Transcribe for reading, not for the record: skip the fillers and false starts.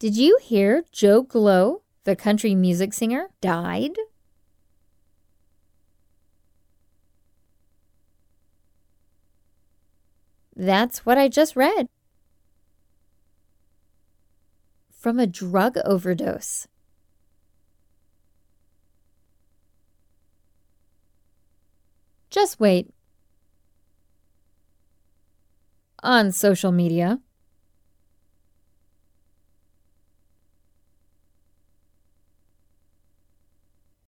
Did you hear Joe Glow, the country music singer, died? That's what I just read. From a drug overdose. Just wait. On social media.